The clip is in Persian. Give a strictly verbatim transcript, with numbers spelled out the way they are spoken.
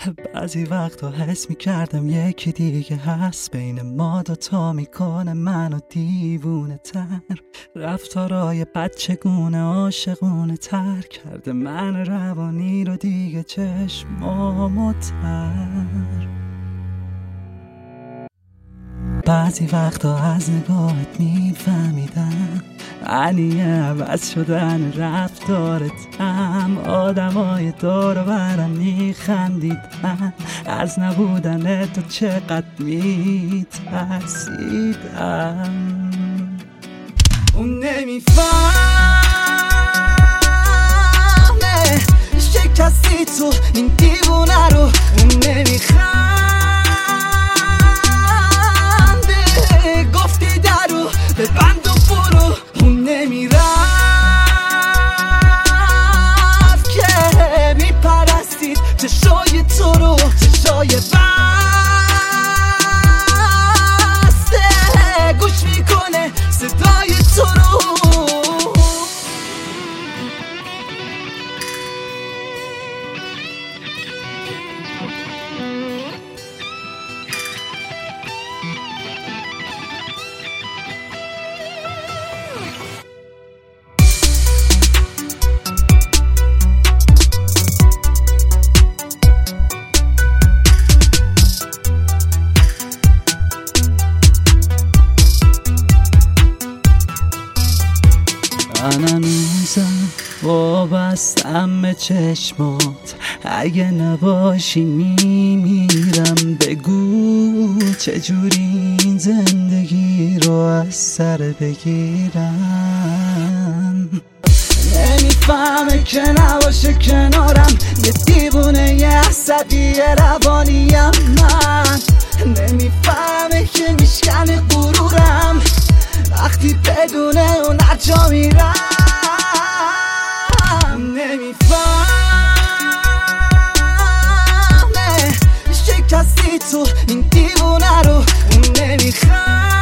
بعضی وقتا حس میکردم یکی دیگه هست بین ما دوتا، میکنه منو دیوونه تر. رفتارای بچگونه عاشقونه تر کرده من روانی رو دیگه چشمامو تر. بعضی وقتا از نگاهت میفهمیدم معنی عوض شدن رفتارتم. آدمای دور و برم میخندیدن از نبودن تو چقدر میترسیدم. اون نمیفهمه شکستی تو این دیوونه رو. اون نمیخنده گفتی درو ببند و برو. اون نمیرفت که میپرستید چشای تو رو، چشای بسته گوش میکنه صدای تو رو. من هنوزم وابستم به چشمات، اگه نباشی میمیرم. بگو چجوری این زندگی رو از سر بگیرم. نمیفهمه که نباشه کنارم یه دیوونه یه عصبی روانیم. من نمیفهمه که میشکنه غرورم وقتی بدونه اون هرجا میرم. نمیفهمه شکستی تو این دیوونه رو. اون نمیخوام